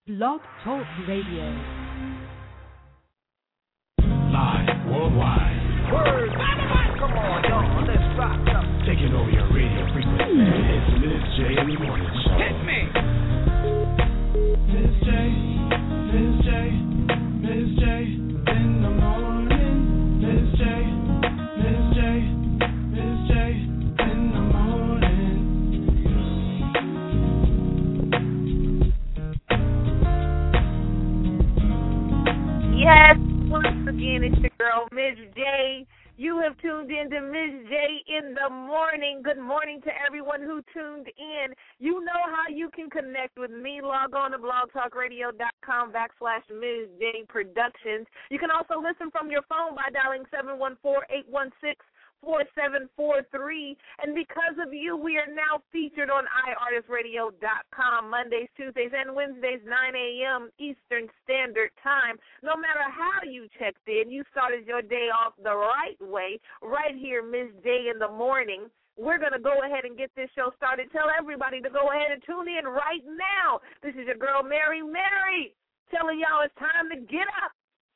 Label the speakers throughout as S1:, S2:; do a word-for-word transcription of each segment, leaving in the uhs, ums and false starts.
S1: Blog Talk Radio.
S2: Live worldwide.
S3: Word. Come on, y'all. Let's rock up.
S2: Taking over your radio frequency. It's Miss J in the Morning Show.
S3: Hit me.
S4: Miss J, Miss J, Miss J in the morning. Miss J, Miss J, Miss J in the morning.
S5: Yes, once again, it's your girl, Miss J. You have tuned in to Miss J in the morning. Good morning to everyone who tuned in. You know how you can connect with me. Log on to blogtalkradio.com backslash Miss J Productions. You can also listen from your phone by dialing seven one four, eight one six, four seven four three. And because of you, we are now featured on i artist radio dot com Mondays, Tuesdays, and Wednesdays, nine a.m. Eastern Standard Time. No matter how you checked in, you started your day off the right way, right here, Miss J in the morning. We're going to go ahead and get this show started. Tell everybody to go ahead and tune in right now. This is your girl, Mary Mary, telling y'all it's time to get up.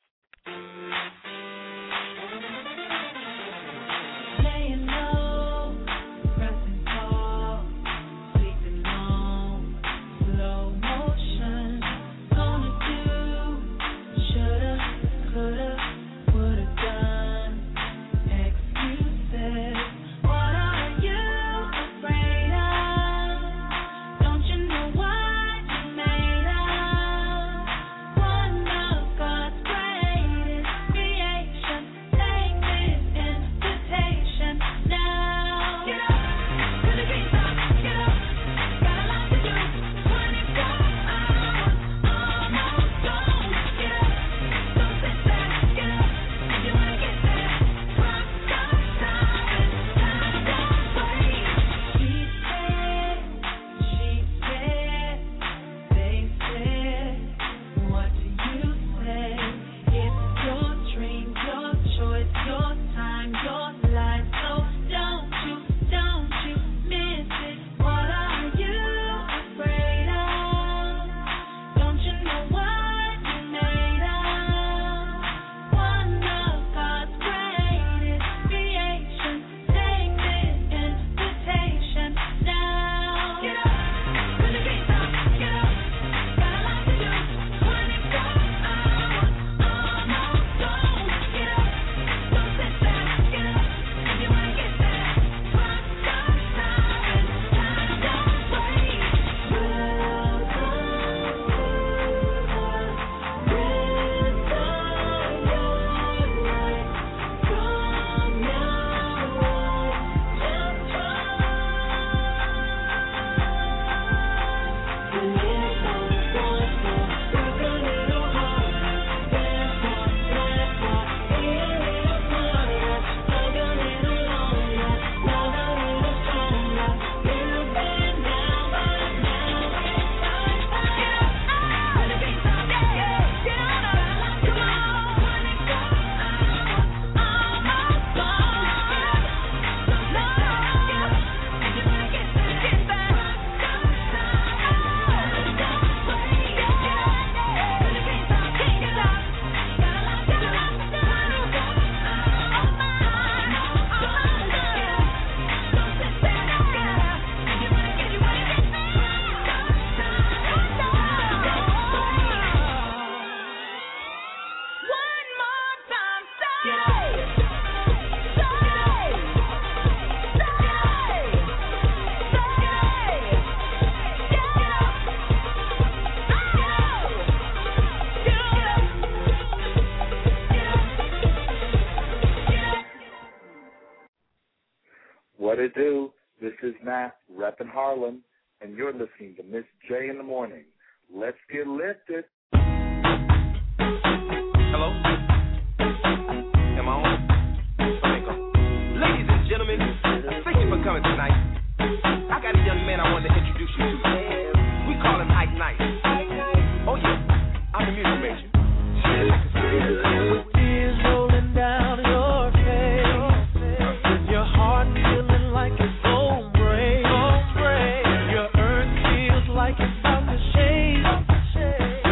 S6: What it do? This is Matt, reppin' Harlem, and you're listening to Miss J in the Morning. Let's get lifted.
S3: Hello? Am I on? Okay, go. Ladies and gentlemen, thank you for coming tonight. I got a young man I wanted to introduce you to. We call him Ike Nice. Oh, yeah. I'm a music major.
S4: With tears rolling down your face, with your heart feeling like it's gon' break, your earth feels like it's about to shake.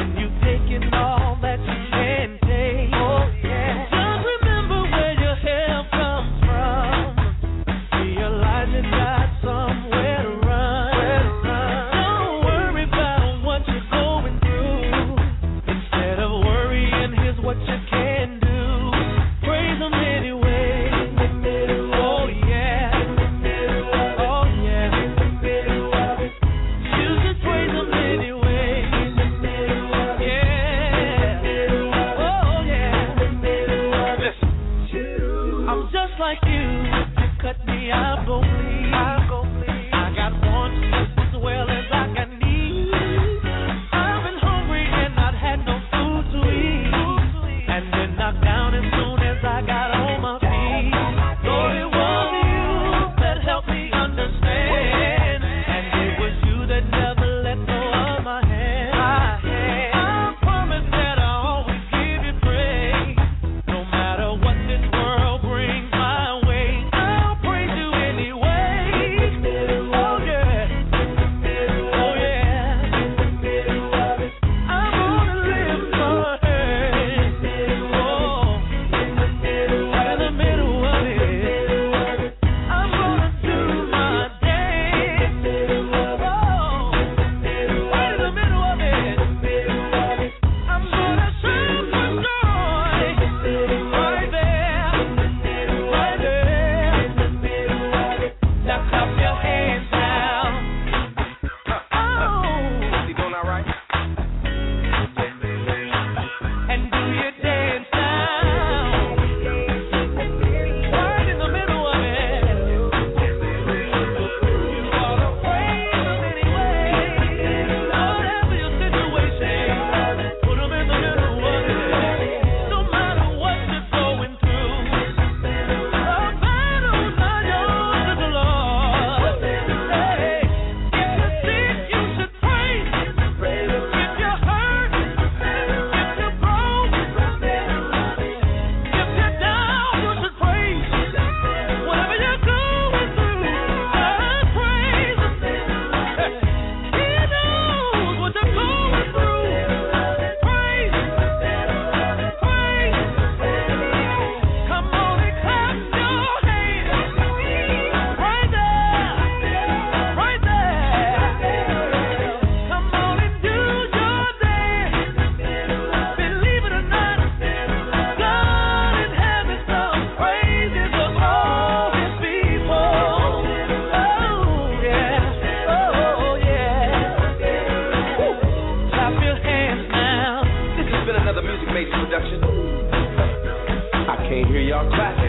S3: Music Major Production. I can't hear y'all clapping.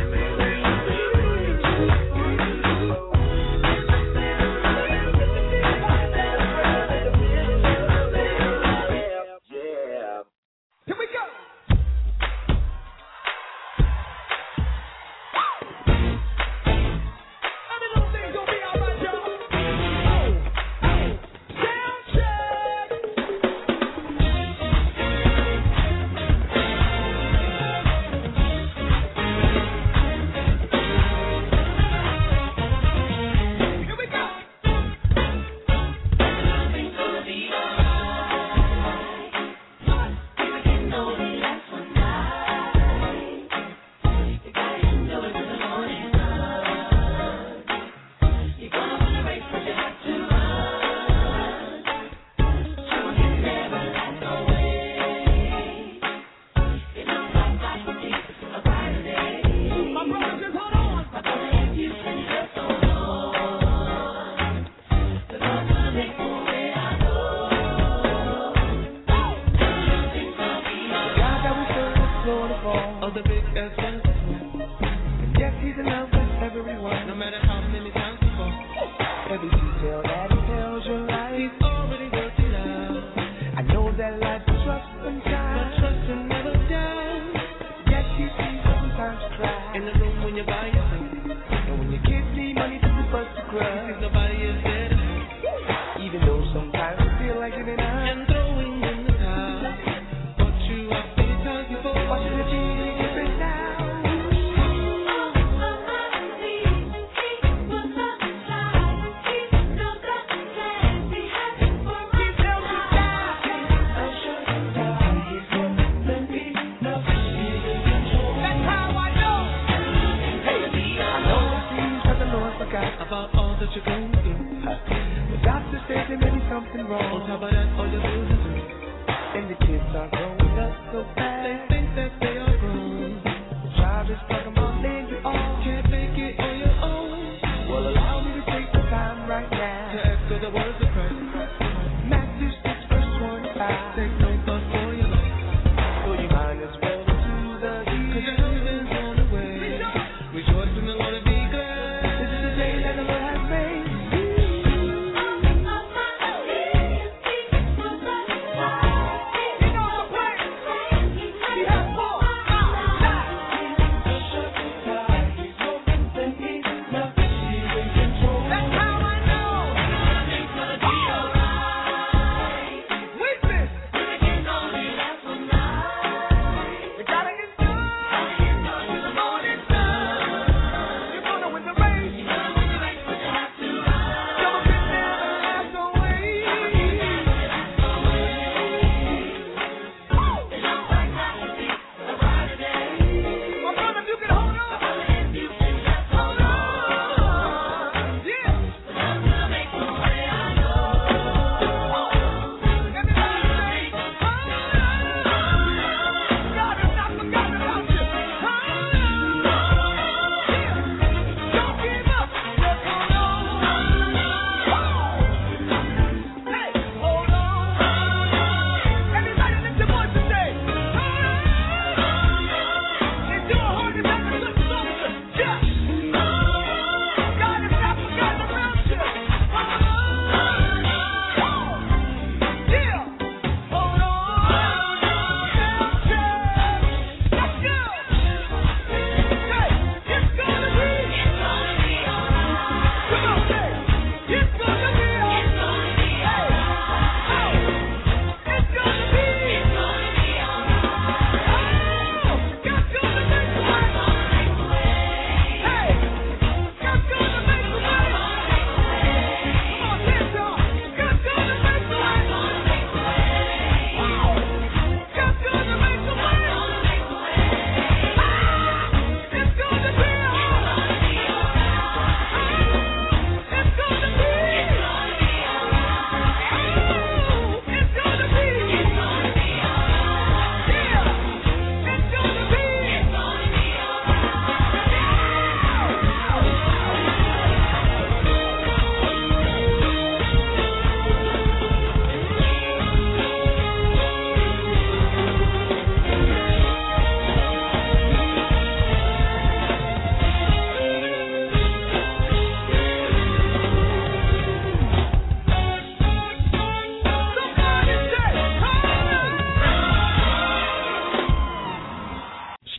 S4: Rejoice in the Lord and be glad. This is the day that the Lord has made.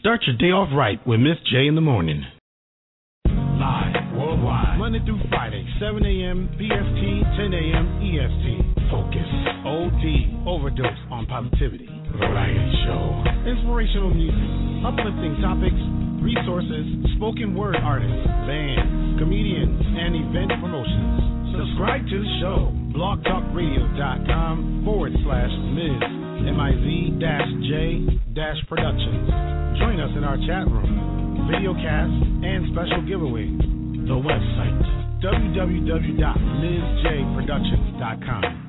S7: Start your day off right with Miss J in the morning.
S2: Live worldwide,
S7: Monday through Friday, seven a.m. P S T, ten a.m. E S T. Focus. O D. Overdose on Positivity. Variety show. Inspirational music. Uplifting topics. Resources. Spoken word artists. Bands. Comedians. And event promotions. Subscribe to the show. blogtalkradio.com forward slash Miz M I Z dash J dash Productions. Join us in our chat room, video cast, and special giveaway. The website, w w w dot ms j productions dot com.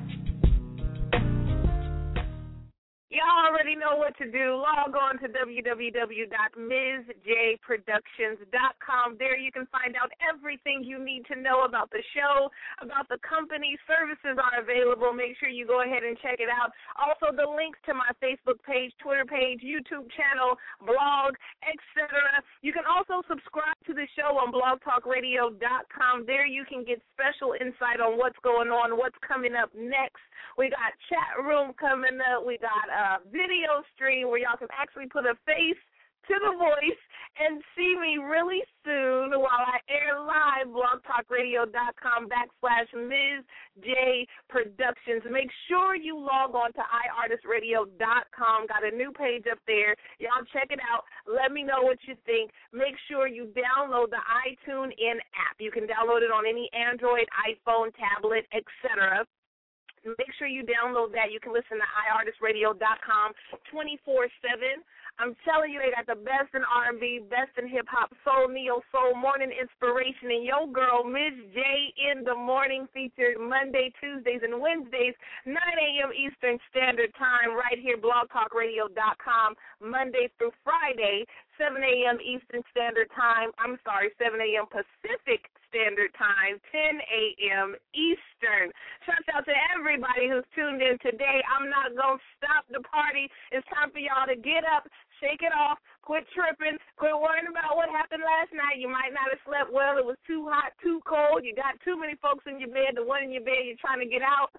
S5: Y'all already know what to do. Log on to w w w dot ms j productions dot com. There you can find out everything you need to know about the show, about the company. Services are available. Make sure you go ahead and check it out. Also, the links to my Facebook page, Twitter page, YouTube channel, blog, et cetera. You can also subscribe to the show on blog talk radio dot com. There you can get special insight on what's going on, what's coming up next. We got chat room coming up. We got a video stream where y'all can actually put a face to the voice and see me really soon while I air live, blogtalkradio.com backslash Ms. J Productions. Make sure you log on to i artist radio dot com. Got a new page up there. Y'all check it out. Let me know what you think. Make sure you download the iTunes In app. You can download it on any Android, iPhone, tablet, et cetera. Make sure you download that. You can listen to i artist radio dot com twenty-four seven. I'm telling you, they got the best in R and B, best in hip-hop, soul, neo-soul, morning inspiration, and your girl, Miss J in the morning, featured Monday, Tuesdays, and Wednesdays, nine a.m. Eastern Standard Time, right here, blog talk radio dot com, Monday through Friday, seven a.m. Eastern Standard Time. I'm sorry, seven a.m. Pacific Standard Time, ten a.m. Eastern. Shout out to everybody who's tuned in today. I'm not going to stop the party. It's time for y'all to get up, shake it off, quit tripping, quit worrying about what happened last night. You might not have slept well. It was too hot, too cold. You got too many folks in your bed. The one in your bed you're trying to get out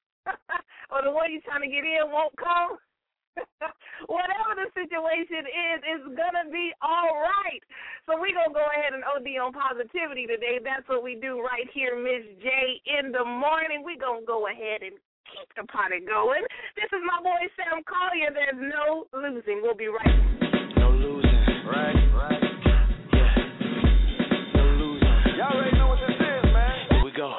S5: or the one you're trying to get in won't come. Whatever the situation is, it's going to be all right. So we're going to go ahead and O D on positivity today. That's what we do right here, Miss J in the morning. We're going to go ahead and keep the party going. This is my boy Sam Collier. There's no losing. We'll be right back.
S3: No losing, right, right. Yeah. No losing. Y'all already know what this is, man. Here we go.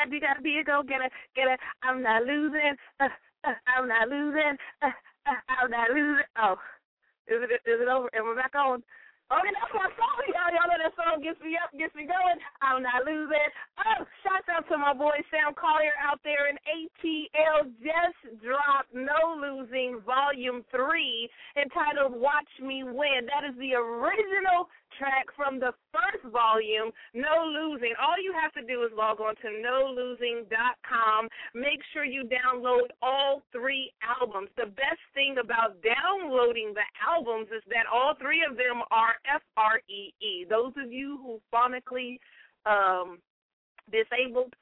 S5: that. You gotta be a go-getter, getter. I'm not losing. Uh, uh, I'm not losing. Uh, uh, I'm not losing. Oh, is it is it over? Am I back on? Okay, that's my song, y'all. Y'all know that song gets me up, gets me going. I'm not losing. Oh, shouts out to my boy Sam Collier out there in A T L. Just dropped No Losing Volume three entitled Watch Me Win. That is the original track from the first volume, No Losing. All you have to do is log on to no losing dot com. Make sure you download all three albums. The best thing about downloading the albums is that all three of them are F R E E. Those of you who phonically um, disabled,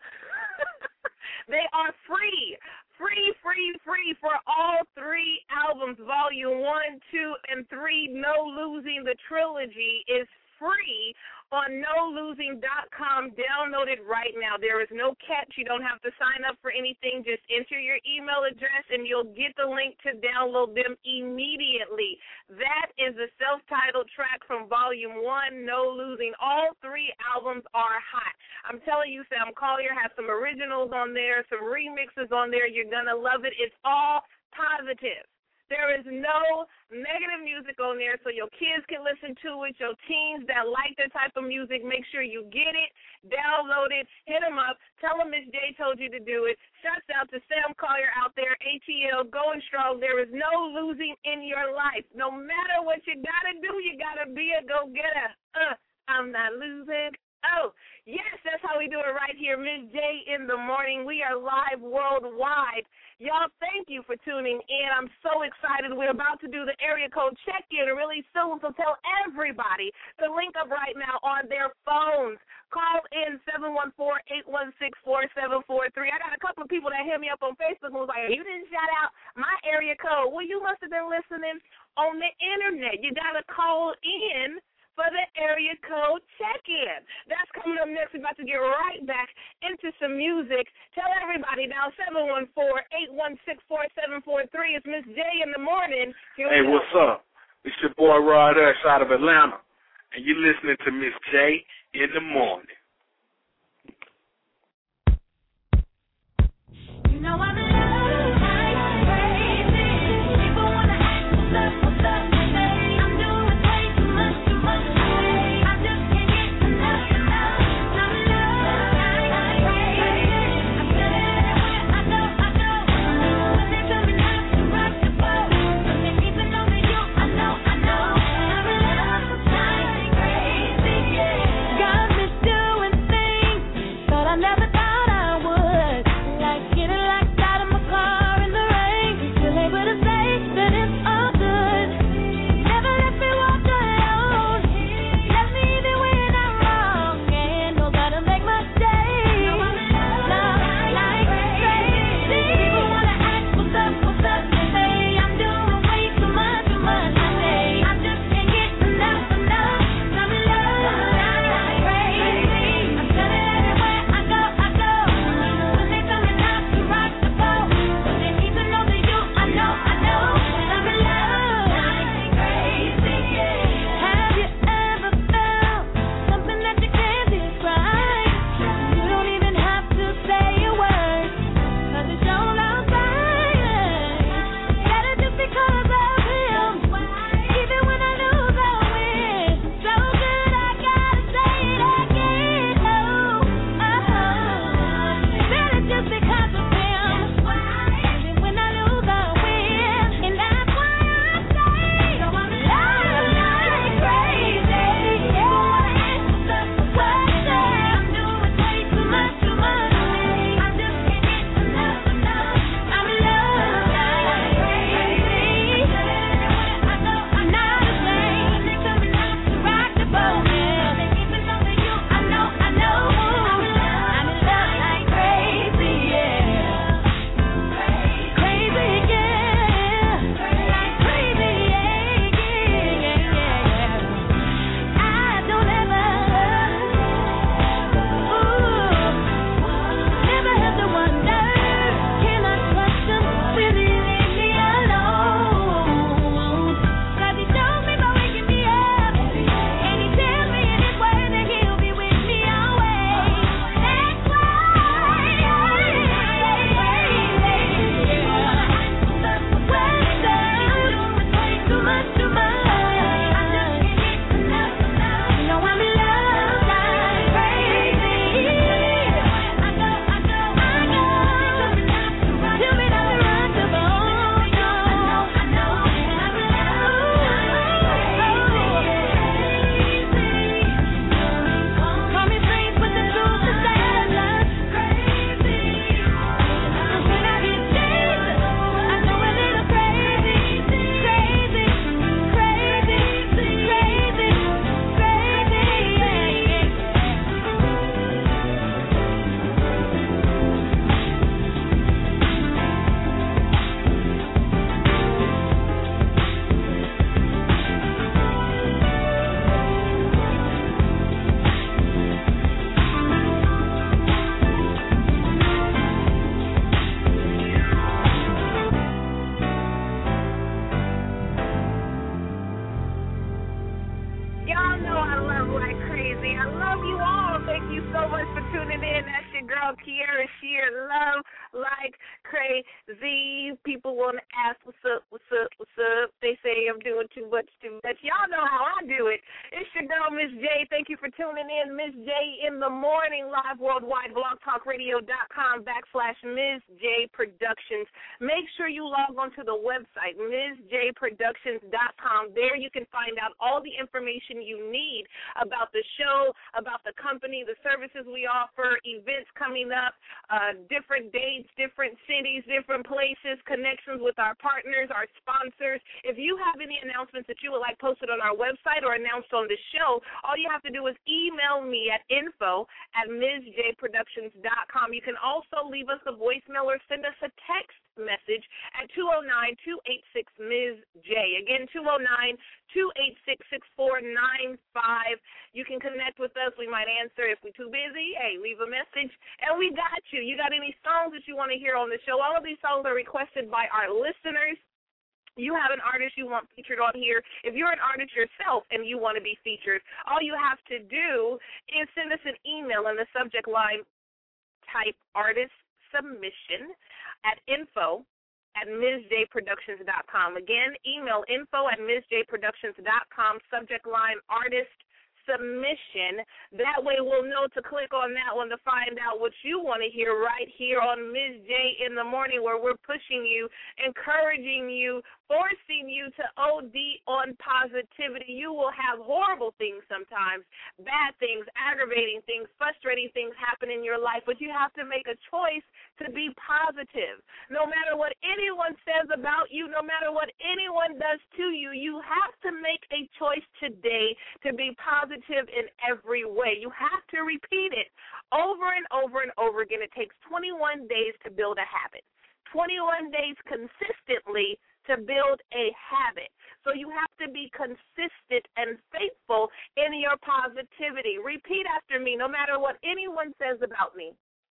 S5: they are free. Free, free, free for all three albums, Volume one, two, and three. No Losing, the trilogy, is free on no losing dot com. Download it right now. There is no catch. You don't have to sign up for anything. Just enter your email address, and you'll get the link to download them immediately. That is the self-titled track from Volume one, No Losing. All three albums are hot. I'm telling you, Sam Collier has some originals on there, some remixes on there. You're going to love it. It's all positive. There is no negative music on there, so your kids can listen to it. Your teens that like that type of music, make sure you get it, download it, hit them up, tell them Miss J told you to do it. Shouts out to Sam Collier out there, A T L, going strong. There is no losing in your life. No matter what you got to do, you got to be a go-getter. Uh, I'm not losing. Oh, yes, that's how we do it right here, Miss J in the morning. We are live worldwide. Y'all, thank you for tuning in. I'm so excited. We're about to do the area code check-in really soon, so tell everybody to link up right now on their phones. Call in seven one four, eight one six, four seven four three. I got a couple of people that hit me up on Facebook and was like, you didn't shout out my area code. Well, you must have been listening on the Internet. You got to call in for the area code check-in. That's coming up next. We're about to get right back into some music. Tell everybody now, seven one four, eight one six, four seven four three. It's Miss J in the morning. Here
S8: hey, what's up? It's your boy Rod X out of Atlanta, and you're listening to Miss J in the morning.
S9: You know I'm in love, I'm crazy. People wanna ask what's up, what's up. Never thought I would, like getting locked out.
S5: up? Kiara Shear, love like crazy. People want to ask, what's up, what's up, what's up? They say I'm doing too much, too much. Y'all know how I do it. It's your girl, Miss J. Thank you for tuning in. Miss J in the morning, live worldwide, blogtalkradio.com backslash Miss J Productions. Make sure you log on to the website, Miss J Productions dot com. There you can find out all the information you need about the show, about the company, the services we offer, events coming up, uh, different dates, different cities, different places, connections with our partners, our sponsors. If you have any announcements that you would like posted on our website or announced on the show, all you have to do is email me at info at Miss J Productions dot com. You can also leave us a voicemail or send us a text message at two oh nine, two eight six, Miss J. Again, two oh nine, two eight six, six four nine five. You can connect with us. We might answer. If we're too busy, hey, leave a message, and we got you. You got any songs that you want to hear on the show? All of these songs are requested by our listeners. You have an artist you want featured on here. If you're an artist yourself and you want to be featured, all you have to do is send us an email in the subject line, type artist submission at info at Miss J Productions dot com. Again, email info at Miss J Productions dot com, subject line artist submission. That way we'll know to click on that one to find out what you want to hear right here on Miss J in the morning, where we're pushing you, encouraging you, forcing you to O D on positivity. You will have horrible things sometimes, bad things, aggravating things, frustrating things happen in your life, but you have to make a choice to be positive. No matter what anyone says about you, no matter what anyone does to you, you have to make a choice today to be positive in every way. You have to repeat it over and over and over again. It takes twenty-one days to build a habit, twenty-one days consistently to build a habit. So you have to be consistent and faithful in your positivity. Repeat after me, no matter what anyone says about me,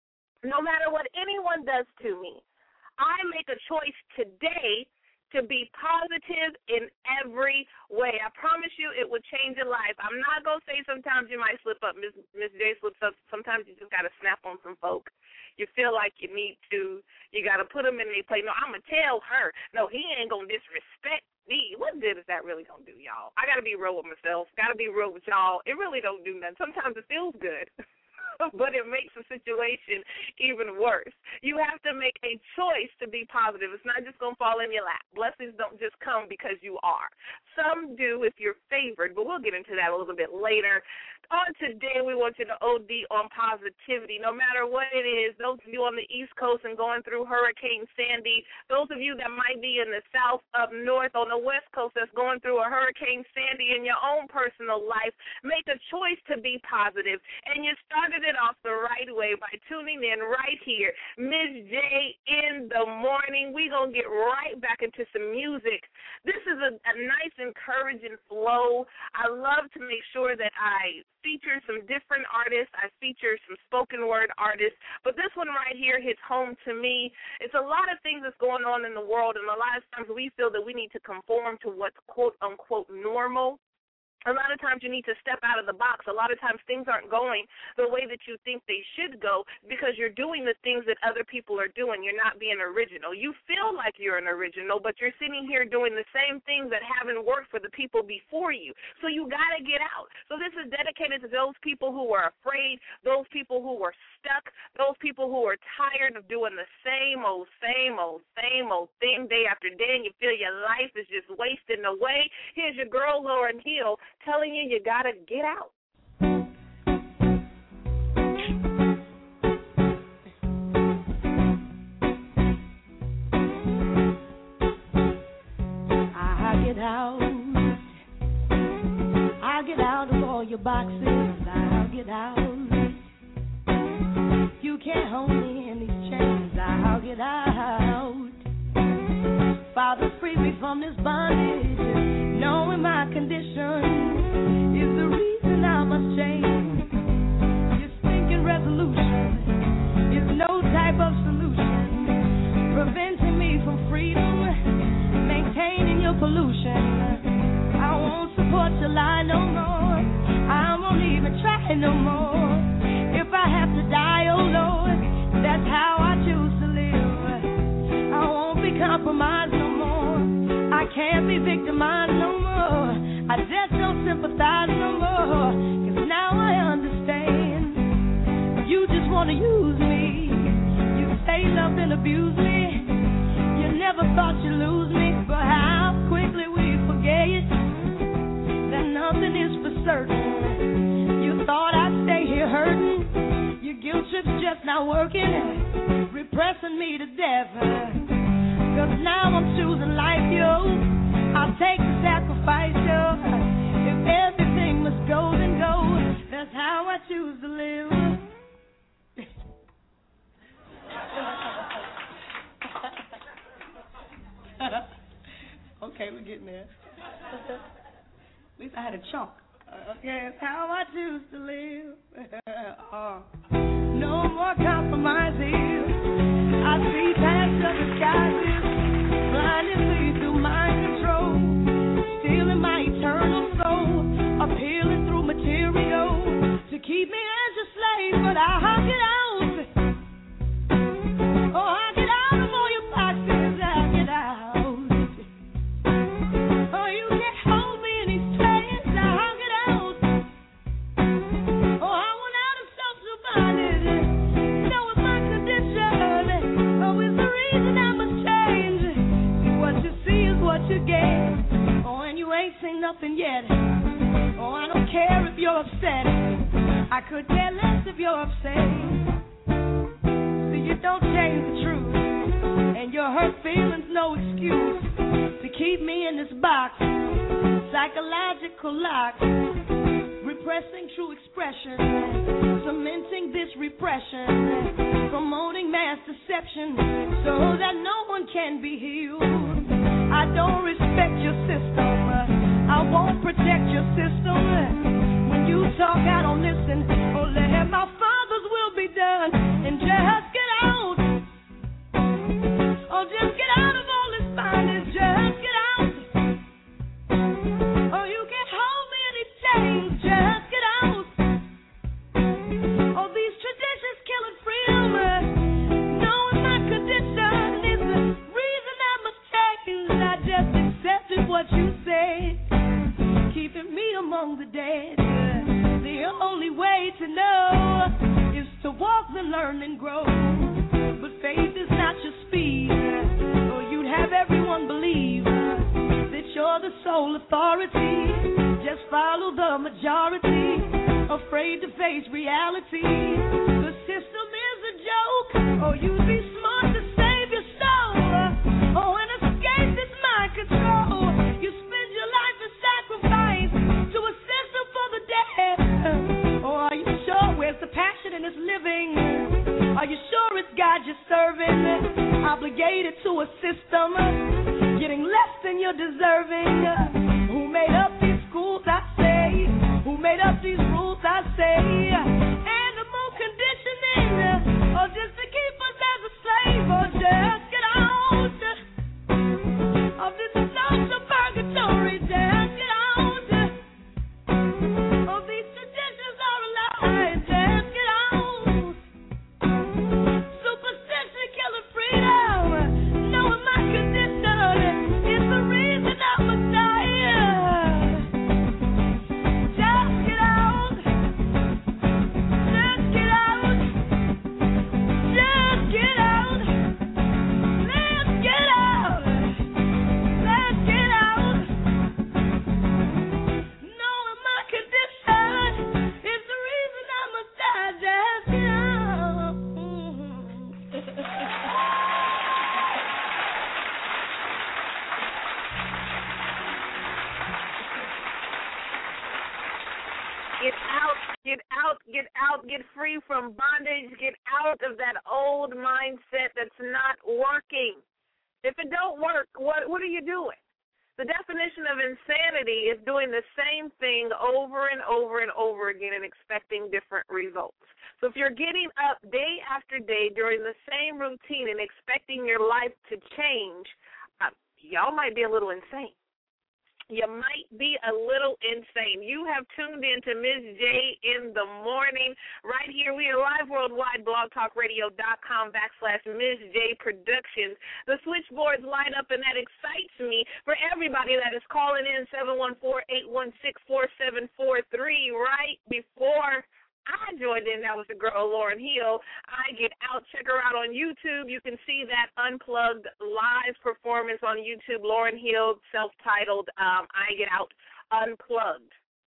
S5: no matter what anyone does to me, I make a choice today to be positive in every way. I promise you it will change your life. I'm not going to say sometimes you might slip up. Miss Miss J slips up. Sometimes you just got to snap on some folk. You feel like you need to. You got to put them in their place. No, I'm going to tell her. No, he ain't going to disrespect me. What good is that really going to do, y'all? I got to be real with myself. Got to be real with y'all. It really don't do nothing. Sometimes it feels good. But it makes the situation even worse. You have to make a choice to be positive. It's not just going to fall in your lap. Blessings don't just come because you are. Some do if you're favored, but we'll get into that a little bit later. On today, we want you to O D on positivity, no matter what it is. Those of you on the East Coast and going through Hurricane Sandy, those of you that might be in the South, up north, on the West Coast that's going through a Hurricane Sandy in your own personal life, make a choice to be positive. And you started it off the right way by tuning in right here. Miss J in the morning. We're going to get right back into some music. This is a, a nice, encouraging flow. I love to make sure that I feature some different artists. I feature some spoken word artists. But this one right here hits home to me. It's a lot of things that's going on in the world, and a lot of times we feel that we need to conform to what's quote-unquote normal. A lot of times you need to step out of the box. A lot of times things aren't going the way that you think they should go because you're doing the things that other people are doing. You're not being original. You feel like you're an original, but you're sitting here doing the same things that haven't worked for the people before you. So you got to get out. So this is dedicated to those people who are afraid, those people who are stuck, those people who are tired of doing the same old, same old, same old thing day after day, and you feel your life is just wasting away. Here's your girl, Lauryn Hill, telling you you got to get out.
S1: I get out. I get out of all your boxes. I'll get out. You can't hold me in these chains. I'll get out. Father, free me from this bondage. Knowing my condition is the reason I must change. Your stinking resolution is no type of solution, preventing me from freedom, maintaining your pollution. I won't support your lie no more. I won't even try no more. If I have to die, oh Lord, compromised no more. I can't be victimized no more. I just don't sympathize no more. Cause now I understand. You just wanna use me. You say love and abuse me. You never thought you'd lose me. But how quickly we forget that nothing is for certain. You thought I'd stay here hurting. Your guilt trip's just not working. Repressing me to death. Cause now I'm choosing life, yo. I'll take the sacrifice, yo. If everything must go, then go. That's how I choose to live. Okay, we're getting there. At least I had a chunk. Okay, that's how I choose to live. uh, no more compromise here. I see past the disguises, blinding me through mind control, stealing my eternal soul, appealing through material to keep me as a slave. But I hug it out. Oh, I get out of all your boxes. I get out. Oh, you can't hold me in these chains. I hug it out. Oh, I want out of self-bondage. Knowing my condition. Oh, is the reason I must change. See, what you see is what you get. Oh, and you ain't seen nothing yet. Oh, I don't care if you're upset. I could care less if you're upset. You don't change the truth, and your hurt feelings no excuse to keep me in this box, psychological lock, repressing true expression, cementing this repression, promoting mass deception so that no one can be healed. I don't respect your system, I won't protect your system. When you talk, I don't listen. Oh, let my Father's will be done, and just get out. Oh, just get out of all this bondage. Just get out. Oh, you can't hold me in these chains. Just get out. Oh, these traditions killing freedom. Knowing my condition is the reason I must change. I just accepted what you said, keeping me among the dead. The only way to know is to walk and learn and grow. But faith is not your speed, or you'd have everyone believe that you're the sole authority. Just follow the majority, afraid to face reality. The system is a joke. Oh, you'd be smart to save your soul. Oh, and escape this mind control. You spend your life in sacrifice to a system for the dead. Oh, are you sure? Where's the passion in this living? Are you sure it's God you're serving? Obligated to a system, getting less than you're deserving. Who made up these schools, I say? Who made up these rules, I say? Animal conditioning, or just to keep us as a slave, or just get out of this social purgatory. Just get out of these traditions are a lie. Just get out. Superstition killing freedom. Knowing my condition is the reason I must die. Just get out. Just get out. Just get out. Let's get out. Let's get out. Knowing my condition is the reason I must die. Just get out.
S5: Get out, get out, get out, get free from bondage, get out of that old mindset that's not working. If it don't work, what what are you doing? The definition of insanity is doing the same thing over and over and over again and expecting different results. So if you're getting up day after day during the same routine and expecting your life to change, uh, y'all might be a little insane. you might be a little insane. You have tuned in to Miz J in the morning. Right here, we are live worldwide, blogtalkradio.com backslash Miz J Productions. The switchboards light up, and that excites me for everybody that is calling in seven one four, eight one six, four seven four three. Right before I joined in, that was the girl, Lauren Hill. I Get Out. Check her out on YouTube. You can see that unplugged live performance on YouTube. Lauren Hill, self-titled um, I Get Out Unplugged.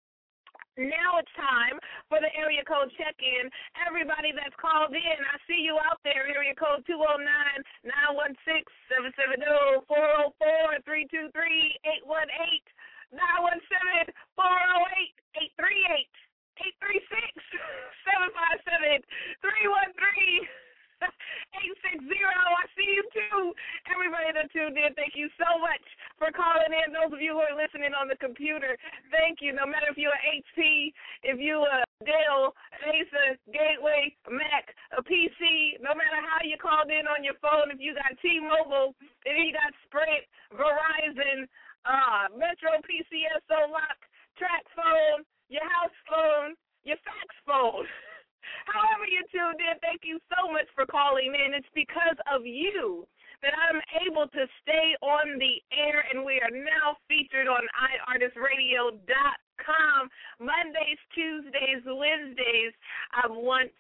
S5: Now it's time for the area code check-in. Everybody that's called in, I see you out there. Area code two oh nine, nine one six, seven seven zero, four oh four, three two three, eight one eight, nine one seven, four oh eight, eight three eight. eight three six, seven five seven, three one three, eight six zero. I see you too. Everybody that tuned in, thank you so much for calling in. Those of you who are listening on the computer, thank you. No matter if you're H P, if you're a Dell, Acer, Gateway, Mac, a P C, no matter how you called in on your phone, if you got T-Mobile, if you got Sprint, Verizon, uh, Metro P C S O Lock, Track Phone, your house phone, your fax phone. However you tuned in, thank you so much for calling in. It's because of you that I'm able to stay on the air, and we are now featured on i artist radio dot com Mondays, Tuesdays, Wednesdays, um, once,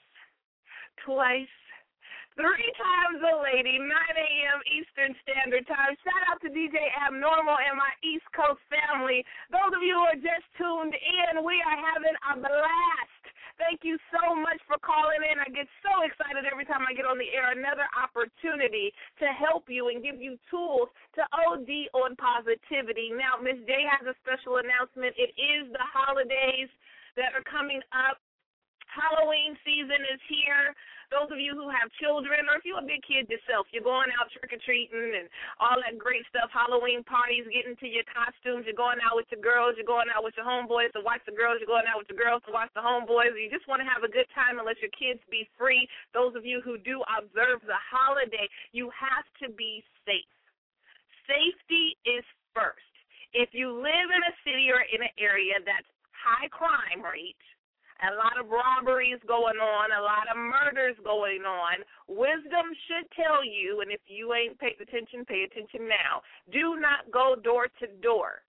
S5: twice, three times a lady, nine a.m. Eastern Standard Time. Shout out to D J Abnormal and my East Coast family. Those of you who are just tuned in, we are having a blast. Thank you so much for calling in. I get so excited every time I get on the air. Another opportunity to help you and give you tools to O D on positivity. Now, Miz J has a special announcement. It is the holidays that are coming up. Halloween season is here. Those of you who have children, or if you're a big kid yourself, you're going out trick-or-treating and all that great stuff, Halloween parties, getting to your costumes, you're going out with your girls, you're going out with your homeboys to watch the girls, you're going out with your girls to watch the homeboys, you just want to have a good time and let your kids be free. Those of you who do observe the holiday, you have to be safe. Safety is first. If you live in a city or in an area that's high crime rate, a lot of robberies going on, a lot of murders going on, wisdom should tell you, and if you ain't paid attention, pay attention now, do not go door to door.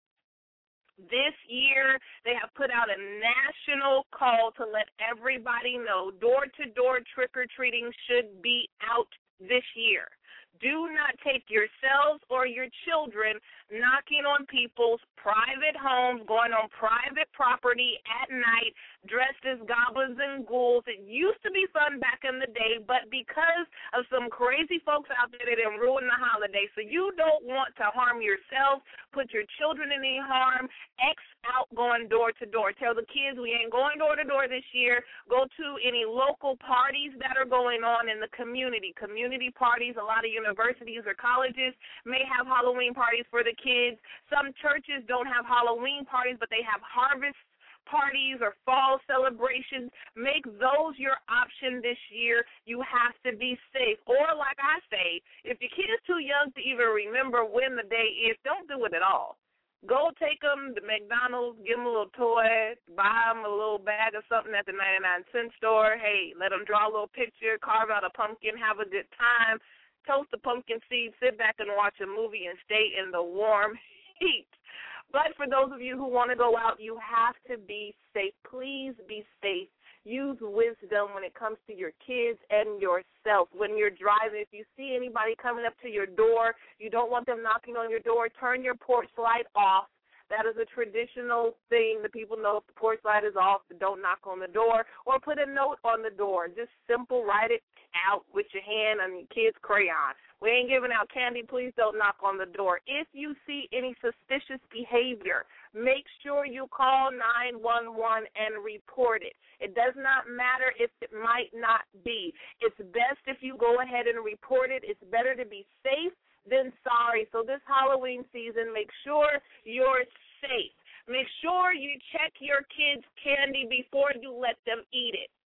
S5: This year, they have put out a national call to let everybody know door-to-door trick-or-treating should be out this year. Do not take yourselves or your children knocking on people's private homes, going on private property at night, dressed as goblins and ghouls. It used to be fun back in the day, but because of some crazy folks out there, they didn't ruin the holiday. So you don't want to harm yourself, put your children in any harm, X out going door to door. Tell the kids we ain't going door to door this year. Go to any local parties that are going on in the community. Community parties, a lot of universities or colleges may have Halloween parties for the kids. Some churches don't have Halloween parties, but they have harvest parties or fall celebrations. Make those your option this year. You have to be safe. Or like I say, if your kid is too young to even remember when the day is, don't do it at all. Go take them to McDonald's, give them a little toy, buy them a little bag of something at the ninety-nine cent store. Hey, let them draw a little picture, carve out a pumpkin, have a good time, toast the pumpkin seed, sit back and watch a movie and stay in the warm heat. But for those of you who want to go out, you have to be safe. Please be safe. Use wisdom when it comes to your kids and yourself. When you're driving, if you see anybody coming up to your door, you don't want them knocking on your door, turn your porch light off. That is a traditional thing that people know. If the porch light is off, don't knock on the door. Or put a note on the door. Just simple, write it out with your hand on your kid's crayon. We ain't giving out candy. Please don't knock on the door. If you see any suspicious behavior, make sure you call nine one one and report it. It does not matter if it might not be. It's best if you go ahead and report it. It's better to be safe than sorry. So this Halloween season, make sure you're safe. Make sure you check your kids' candy before you let them eat it.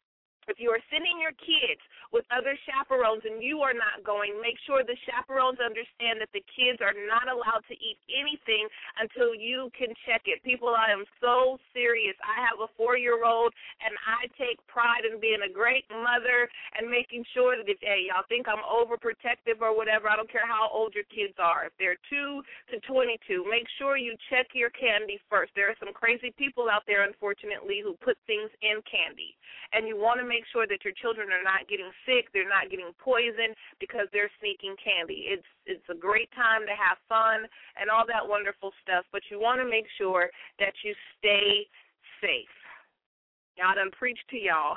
S5: If you are sending your kids with other chaperones and you are not going, make sure the chaperones understand that the kids are not allowed to eat anything until you can check it. People, I am so serious. I have a four-year-old, and I take pride in being a great mother and making sure that if, hey, y'all think I'm overprotective or whatever, I don't care how old your kids are. If they're two to twenty-two, make sure you check your candy first. There are some crazy people out there, unfortunately, who put things in candy, and you want to make make sure that your children are not getting sick, they're not getting poisoned because they're sneaking candy. It's it's a great time to have fun and all that wonderful stuff, but you want to make sure that you stay safe. Y'all done preached to y'all.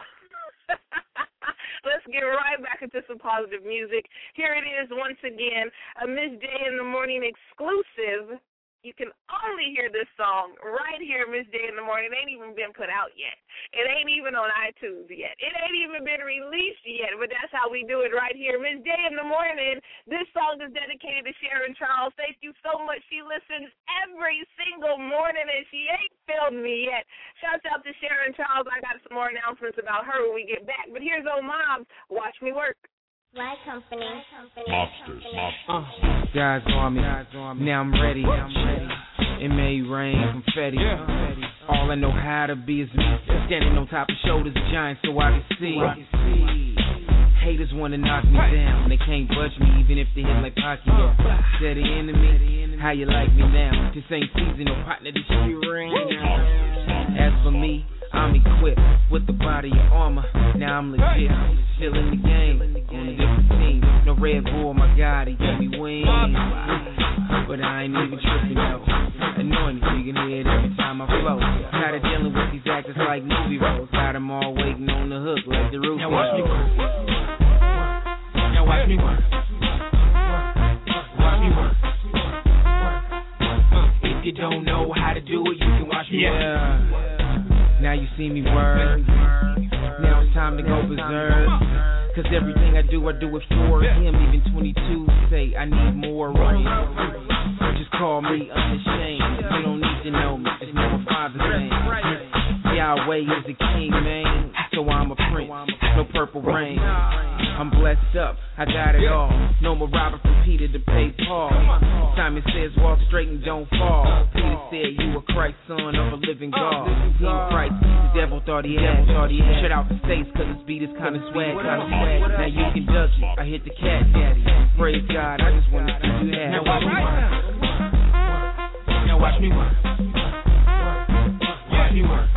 S5: Let's get right back into some positive music. Here it is once again, a Miss J in the Morning exclusive. You can only hear this song right here, Miss J in the Morning. It ain't even been put out yet. It ain't even on iTunes yet. It ain't even been released yet, but that's how we do it right here. Miss J in the Morning. This song is dedicated to Sharon Charles. Thank you so much. She listens every single morning, and she ain't failed me yet. Shouts out to Sharon Charles. I got some more announcements about her when we get back. But here's old Moms. Watch me work.
S10: Right company.
S2: Monsters.
S11: Uh, guys on me. Now I'm ready. It may rain confetti. All I know how to be is me. Standing on top of shoulders of giants so I can see. Haters wanna knock me down. They can't budge me even if they hit like Pacquiao. Said the enemy, how you like me now? This ain't season, no partner, this shit ring. As for me, I'm equipped with the body of armor. Now I'm legit, still in the game, on a different team. No Red Bull, my God, he gave me wings. But I ain't even tripping though. Annoying, you can hear it every time I flow. Tired of dealing with these actors like movie roles. Got them all waiting on the hook like the roof. Now watch me work. Now watch me work. Watch me work. If you don't know how to do it, you can watch me work. Yeah. Now you see me work. Now it's time to go berserk. Cause everything I do, I do it for him. Even twenty-two say I need more rain. Just call me unashamed. You don't need to know me. It's never Father's name. Yahweh is the king, man. So I'm a prince. No purple rain. I'm blessed up. I got it all. No more robbing from Peter to pay Paul. Simon says walk straight and don't fall. Peter said you a Christ, son of a living God. Team Christ. The devil thought he had. Shut out the states cause this beat is kinda swag. Kinda swag. Now you can duck it. I hit the cat daddy. Praise God. I just wanna see you happy. Now watch me work. Now watch me work. Watch me work.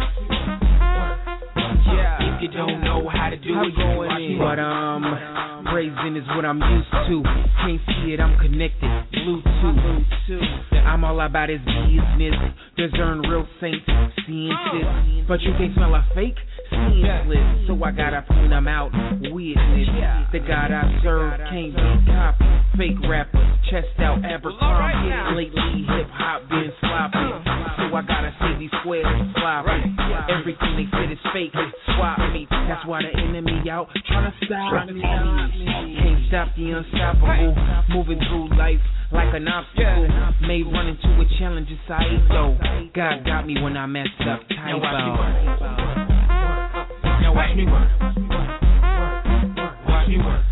S11: Yeah. If you don't know how to do it, you can watch me work. But um, praising is what I'm used to. Can't see it, I'm connected. Bluetooth. I'm all about his business. Discern real saints, seeing this. But you can't smell a fake. Senseless, so I gotta point them out. Witness, the God I serve can't be copied. Fake rappers, chest out Abercrombie. Lately hip hop been sloppy, so I gotta say these squares sloppy. Everything they said is fake, swap me. That's why the enemy out tryna stop me. Can't stop the unstoppable. Moving through life like an obstacle. May run into a challenge inside though. God got me when I messed up. Typo. Now watch me work. Watch me work.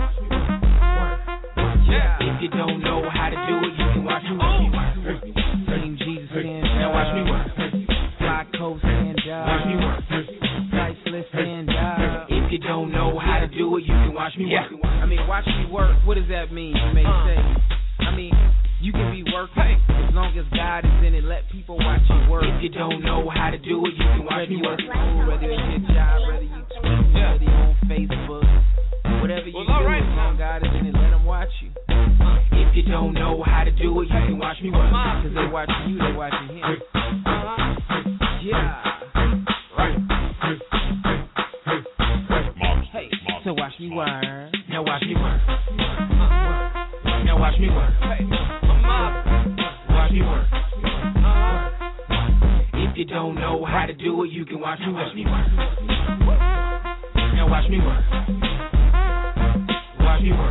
S11: Yeah. If you don't know how to do it, you can watch me work. Team Jesus stand up. Now watch me work. Fly coast stand up. Watch me work. Priceless stand up. If you don't know how to do it, you can watch me work. I mean, watch me work. What does that mean? You may say. I mean, you can be working as long as God is in it. Let people watch you work. If you don't know how to do it, you can watch me work. Whether it's your job, whether you tweet, whether you on Facebook, whatever you well, do, right. As long as God is in it, let them watch you. If you don't know how to do it, you can watch me work. Cause they watching you, they watching him. Yeah. Hey, so watch me work. Now watch me work. Now watch me work. Hey. Watch me work. If you don't know how to do it, you can watch me work. Now watch me work. Watch me work.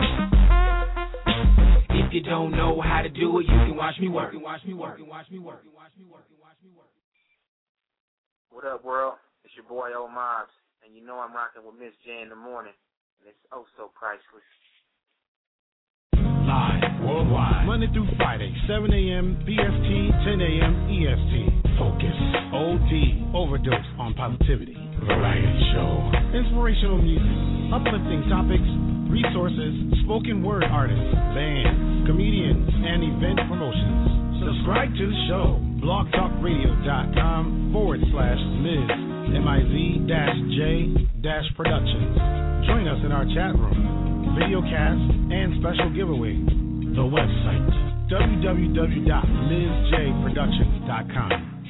S11: If you don't know how to do it, you can watch me work. Watch me work. Watch me work. Watch me work. Watch me work.
S3: What up, world? It's your boy, Old Mobs,
S11: And you know I'm rocking with Miss J in the morning, and it's oh so priceless.
S7: Live worldwide, Monday through Friday, seven a.m. P S T, ten a.m. E S T. Focus. O D. Overdose on Positivity. Variety show. Inspirational music. Uplifting topics. Resources. Spoken word artists. Bands. Comedians. And event promotions. Subscribe to the show. blogtalkradio.com forward slash Miz M I Z dash J dash Productions. Join us in our chat room, video cast, and special giveaway. The website, w w w dot ms j productions dot com.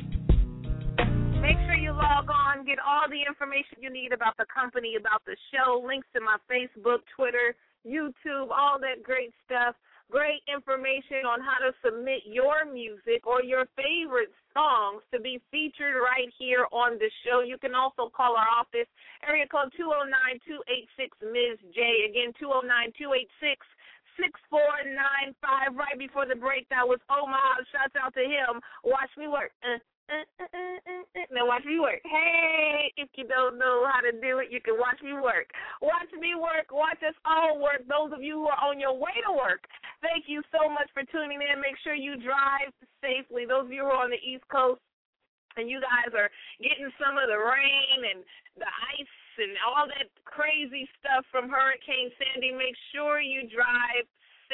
S5: Make sure you log on, get all the information you need about the company, about the show, links to my Facebook, Twitter, YouTube, all that great stuff. Great information on how to submit your music or your favorite songs to be featured right here on the show. You can also call our office, area code two oh nine, two eight six, M I Z J. Again, two oh nine, two eight six, six four nine five. Right before the break, that was Omaha. Shouts out to him. Watch me work. Uh, uh, uh, uh, uh, uh. Now watch me work. Hey, if you don't know how to do it, you can watch me work. Watch me work. Watch us all work. Those of you who are on your way to work, thank you so much for tuning in. Make sure you drive safely. Those of you who are on the East Coast and you guys are getting some of the rain and the ice and all that crazy stuff from Hurricane Sandy, make sure you drive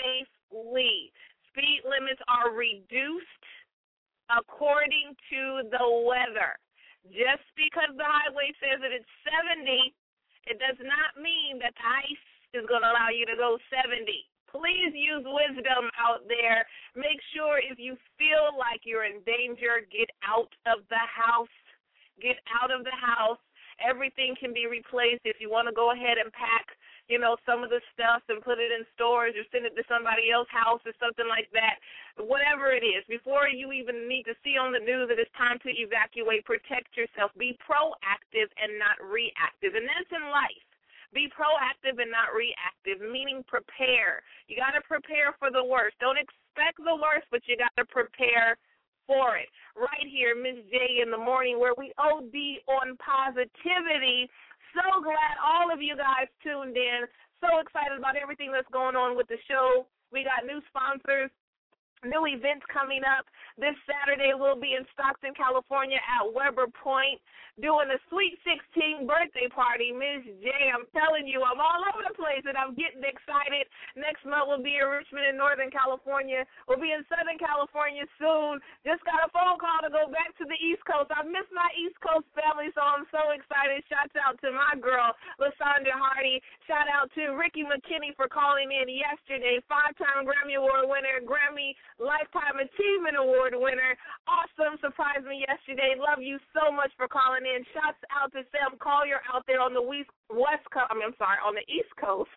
S5: safely. Speed limits are reduced according to the weather. Just because the highway says that it's seventy, it does not mean that the ice is going to allow you to go seventy. Please use wisdom out there. Make sure if you feel like you're in danger, get out of the house. Get out of the house. Everything can be replaced. If you want to go ahead and pack, you know, some of the stuff and put it in storage or send it to somebody else's house or something like that, whatever it is, before you even need to see on the news that it's time to evacuate, protect yourself. Be proactive and not reactive. And that's in life. Be proactive and not reactive, meaning prepare. You got to prepare for the worst. Don't expect the worst, but you got to prepare for it. Right here, Miz J in the morning, where we O D on positivity. So glad all of you guys tuned in. So excited about everything that's going on with the show. We got new sponsors, new events coming up. This Saturday we'll be in Stockton, California at Weber Point doing a Sweet sixteen birthday party. Miz J, I'm telling you, I'm all over the place and I'm getting excited. Next month we'll be in Richmond in Northern California. We'll be in Southern California soon. Just got a phone call to go back to the East Coast. I miss my East Coast family, so I'm so excited. Shouts out to my girl, LaSandra Hardy. Shout out to Ricky McKinney for calling in yesterday. Five-time Grammy Award winner, Grammy Lifetime Achievement Award winner. Awesome. Surprised me yesterday. Love you so much for calling in. Shouts out to Sam Collier out there on the West Coast. I mean, I'm sorry, on the East Coast.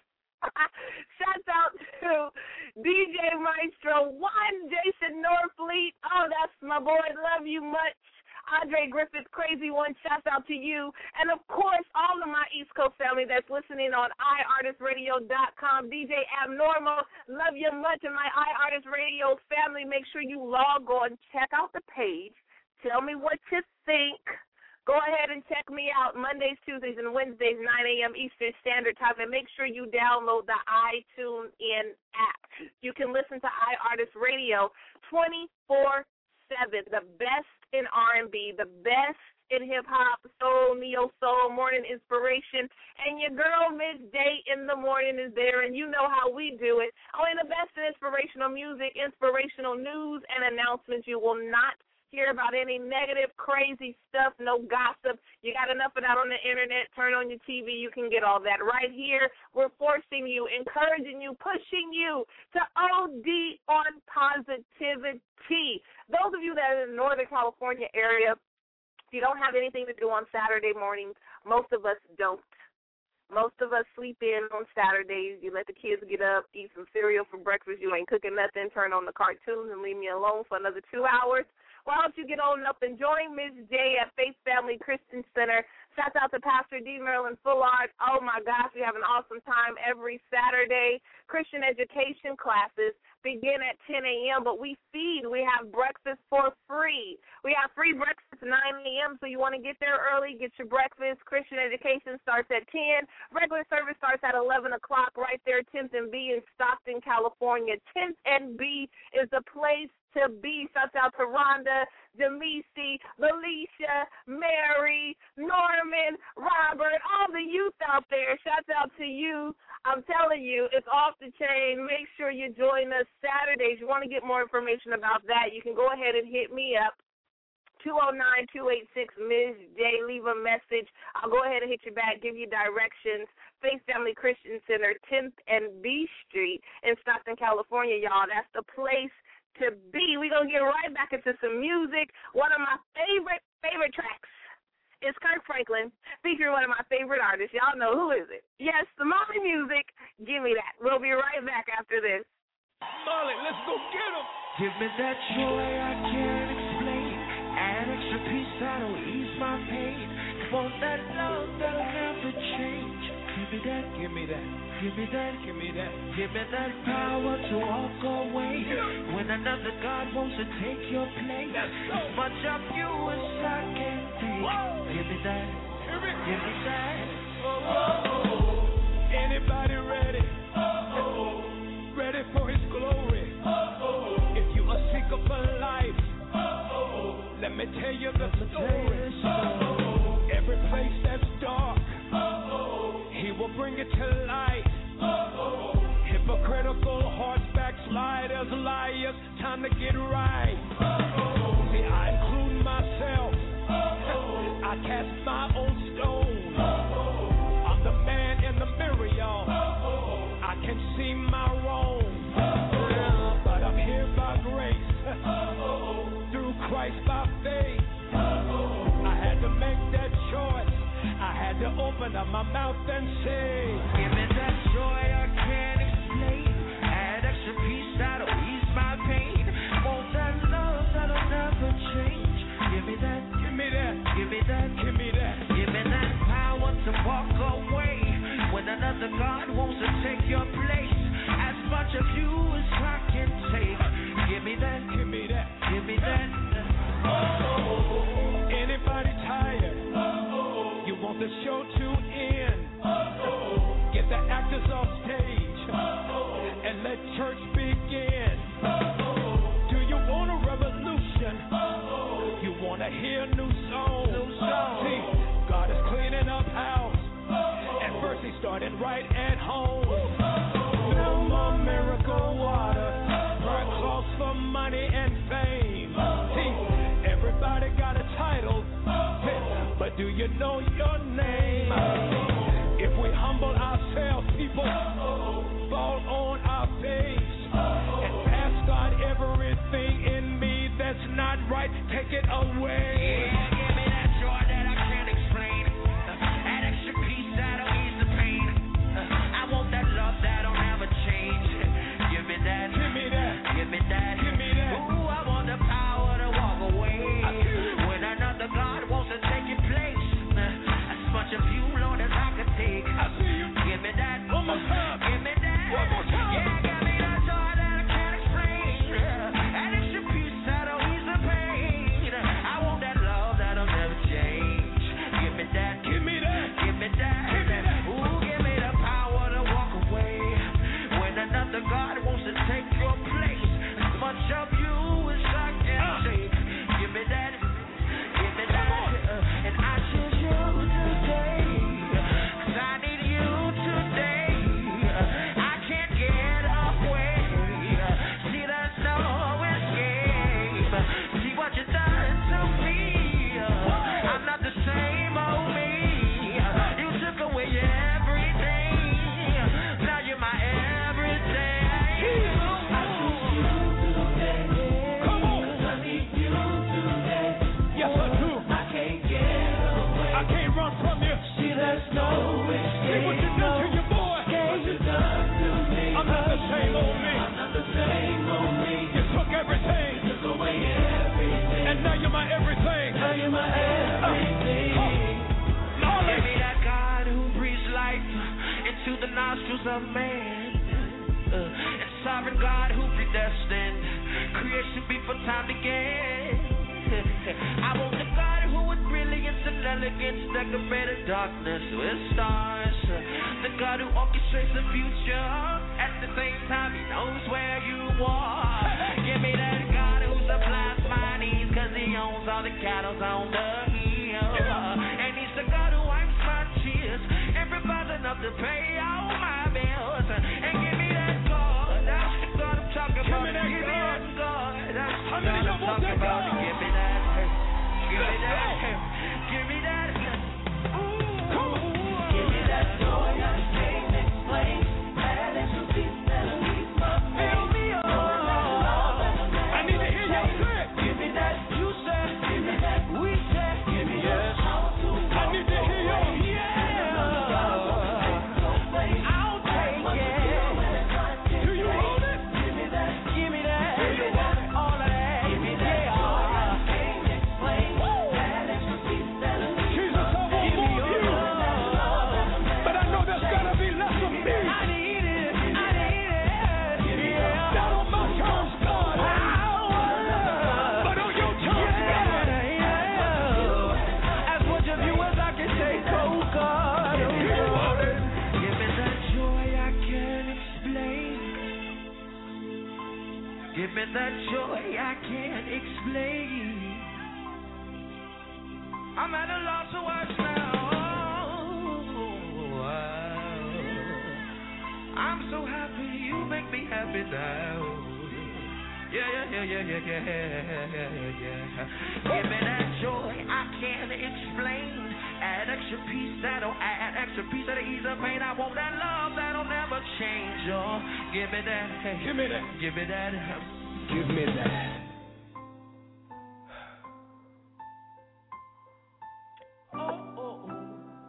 S5: Shouts out to D J Maestro One, Jason Norfleet. Oh, that's my boy. Love you much. Andre Griffith, Crazy One, shouts out to you. And, of course, all of my East Coast family that's listening on i artist radio dot com. D J Abnormal, love you much. And my iArtist Radio family, make sure you log on, check out the page. Tell me what you think. Go ahead and check me out Mondays, Tuesdays, and Wednesdays, nine a.m. Eastern Standard Time, and make sure you download the iTunes In app. You can listen to iArtist Radio twenty-four seven, the best in R and B, the best in hip-hop, soul, neo-soul, morning inspiration, and your girl, Miz J in the morning is there, and you know how we do it. Only the best in inspirational music, inspirational news, and announcements. You will not hear about any negative, crazy stuff, no gossip. You got enough of that on the internet. Turn on your T V. You can get all that right here. We're forcing you, encouraging you, pushing you to O D on positivity. Those of you that are in the Northern California area, if you don't have anything to do on Saturday mornings, most of us don't. Most of us sleep in on Saturdays. You let the kids get up, eat some cereal for breakfast. You ain't cooking nothing. Turn on the cartoons and leave me alone for another two hours. Why don't you get on up and join Miz J at Faith Family Christian Center Shout out to Pastor D. Marilyn Fullard. Oh, my gosh, we have an awesome time every Saturday. Christian education classes begin at ten a.m., but we feed. We have breakfast for free. We have free breakfast at nine a.m., so you want to get there early, get your breakfast. Christian education starts at ten. Regular service starts at eleven o'clock right there, tenth and B in Stockton, California. tenth and B is the place to be. Shout out to Rhonda, Demisi, Alicia, Mary, Norman, Robert, all the youth out there. Shout out to you. I'm telling you, it's off the chain. Make sure you join us Saturdays. You want to get more information about that, you can go ahead and hit me up. two oh nine, two eight six, Miz J. Leave a message. I'll go ahead and hit you back, give you directions. Faith Family Christian Center, tenth and B Street in Stockton, California, y'all. That's the place to be. We're going to get right back into some music. One of my favorite, favorite tracks is Kirk Franklin, featuring one of my favorite artists. Y'all know who is it? Yes, the Molly Music. Give me that. We'll be right back after this.
S4: Molly, let's go get him.
S10: Give me that joy I can't explain. Add extra peace that'll ease my pain. Want that love that'll never change. Give me that, give me that, give me that, give me that. Give me that power to walk away when another God wants to take your place. As much of you as I can take. Give me that, give me that.
S4: Oh, anybody ready? Oh, ready for His glory? Oh, if you are seeker for life, oh, let me tell you the story. Oh, every place that's dark, oh, He will bring it to light. Oh, hypocritical hearts, backsliders, liars, time to get right. Oh, see, I include myself. Oh, I cast my own stone. Oh, I'm the man in the mirror, y'all. Oh, I can see my wrong. Oh, but I'm here by grace. Oh, through Christ by faith. Oh, I had to make that choice. I had to open up my mouth and say,
S10: give me that joy I can't explain. Add extra peace that'll ease my pain. Want that love that'll never change. Give me that,
S4: give me that,
S10: give me that,
S4: give me that.
S10: Give me that power to walk away when another God wants to take your place. As much of you as I can take. Give me that,
S4: give me that,
S10: give me that.
S4: Oh, anybody tired? Oh, you want the show to end? Oh, get the actors off stage. Oh, and let church begin. Oh, do you want a revolution? Oh, you want to hear new songs? New songs. See, God is cleaning up house. Oh, and first He's starting right at home. Oh, no more miracle water. Burn clothes for money and fame. See, everybody got a title, but do you know your name? If we humble ourselves, people fall on our face and ask God, everything in me that's not right, take it away.
S10: Yeah, give me that joy that I can't explain. Uh, add extra peace that'll ease the pain. Uh, I want that love that'll never change. Give me that,
S4: give me that,
S10: give me that,
S4: give me that.
S10: Ooh, I want the power to walk away when another God wants to take your place. Uh, as much of you, Lord, as I a man. Uh, and sovereign God who predestined creation before time began. I want the God who with brilliance and elegance decorated darkness with stars. The God who orchestrates the future. At the same time, he knows where you are. Give me that God who supplies my needs, cause he owns all the cattle on the hill. And he's the God who wipes my tears and provides enough to pay all my bills. And give me that God, that's the God I'm talking about. Give me that God, that's the God I'm talking about. Give me that. Give me that, give me that, ooh, give me that joy I can't explain. That extra peace that'll ease my pain. Fill me up. I need to hear you say it. Give me that, you say. Give me that, we say. Give me that. I need to hear you. Yeah. I'll take it. Do you want it? Give me that. Give me that. Give me that. All of that. Give me that. Yeah. Give me that joy I can't explain. I'm at a loss of words now. I'm so happy you make me happy now. Yeah, yeah, yeah, yeah, yeah, yeah, yeah, yeah. Give me that joy I can't explain. Add extra peace that'll add extra peace that'll ease the pain. I want that love that'll never change. Oh, give me that. Hey, give me that. Give me that. Give me that. Oh, oh, oh.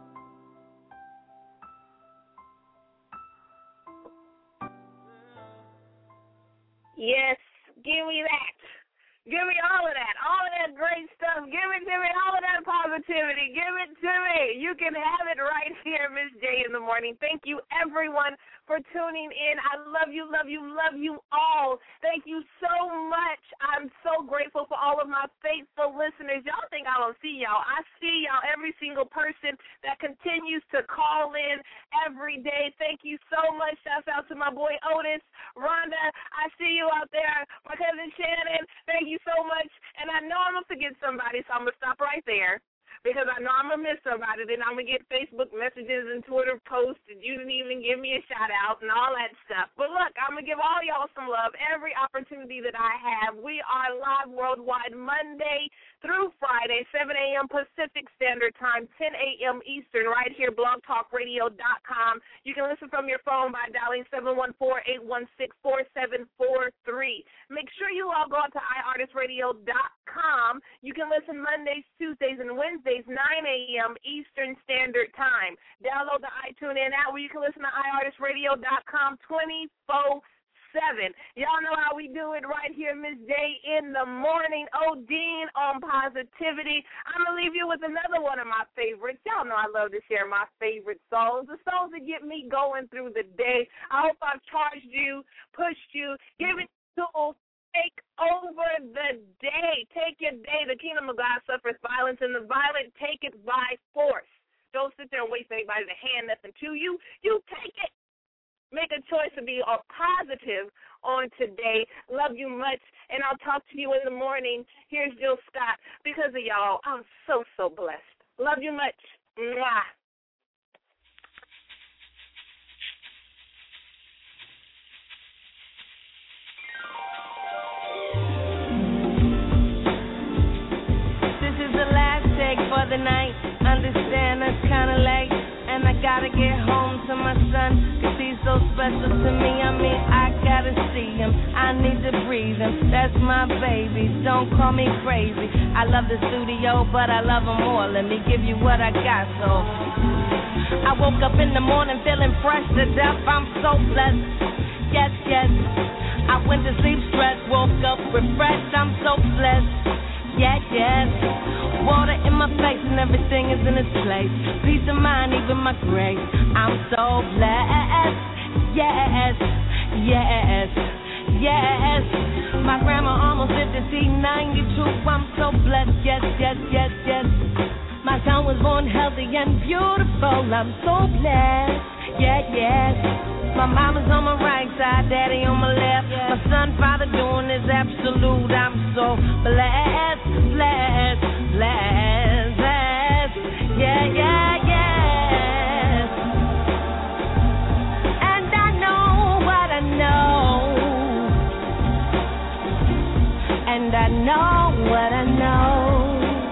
S5: Yes, give me that. Give me all of that, all of that great stuff. Give it to me, all of that positivity. Give it to me. You can have it right here, Miss J in the morning. Thank you, everyone, for tuning in. I love you, love you, love you all. Thank you so much. I'm so grateful for all of my faithful listeners. Y'all think I don't see y'all. I see y'all, every single person that continues to call in every day. Thank you so much. Shouts out to my boy Otis. Rhonda, I see you out there. My cousin Shannon, thank you so much. And I know I'm going to forget somebody, so I'm going to stop right there. Because I know I'm going to miss somebody. Then I'm going to get Facebook messages and Twitter posts, and you didn't even give me a shout-out and all that stuff. But look, I'm going to give all y'all some love every opportunity that I have. We are live worldwide Monday through Friday, seven a.m. Pacific Standard Time, ten a.m. Eastern, right here, blog talk radio dot com. You can listen from your phone by dialing seven one four, eight one six, four seven four three. Make sure you log on to i artist radio dot com. You can listen Mondays, Tuesdays, and Wednesdays, nine a.m. Eastern Standard Time. Download the iTunes app where you can listen to i artist radio dot com twenty-four seven. Y'all know how we do it right here, Miss J in the morning. Odine on positivity. I'm going to leave you with another one of my favorites. Y'all know I love to share my favorite songs, the songs that get me going through the day. I hope I've charged you, pushed you, given tools. Take over the day. Take your day. The kingdom of God suffers violence, and the violent take it by force. Don't sit there and wait for anybody to hand nothing to you. You take it. Make a choice to be a positive on today. Love you much, and I'll talk to you in the morning. Here's Jill Scott. Because of y'all, I'm so, so blessed. Love you much. Mwah.
S1: This is the last take for the night. Understand it's kinda late, and I gotta get home to my son, cause he's so special to me. I mean, I gotta see him, I need to breathe him. That's my baby, don't call me crazy. I love the studio, but I love him more. Let me give you what I got, so I woke up in the morning feeling fresh to death. I'm so blessed, yes, yes. I went to sleep stressed, woke up refreshed. I'm so blessed, yes, yes. Water in my face and everything is in its place. Peace of mind, even my grace. I'm so blessed. yes, yes, yes. My grandma almost lived to see ninety-two. I'm so blessed, yes, yes, yes, yes. My son was born healthy and beautiful. I'm so blessed, yeah, yes. My mama's on my right side, daddy on my left. My son, father doing is absolute. I'm so blessed, blessed, blessed, blessed. Yeah, yeah, yes. And I know what I know. And I know what I know.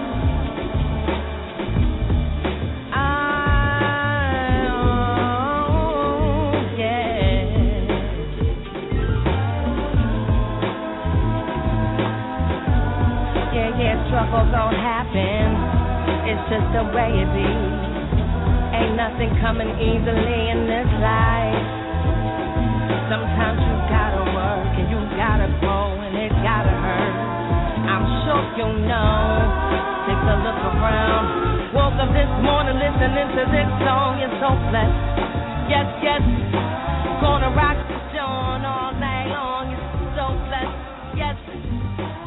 S1: Trouble gon' happen, it's just the way it be. Ain't nothing coming easily in this life. Sometimes you gotta work and you gotta grow and it gotta hurt. I'm sure you know. Take a look around. Woke up this morning listening to this song. You're so blessed. Yes, yes. Gonna rock the dawn all night long. You're so blessed. Yes.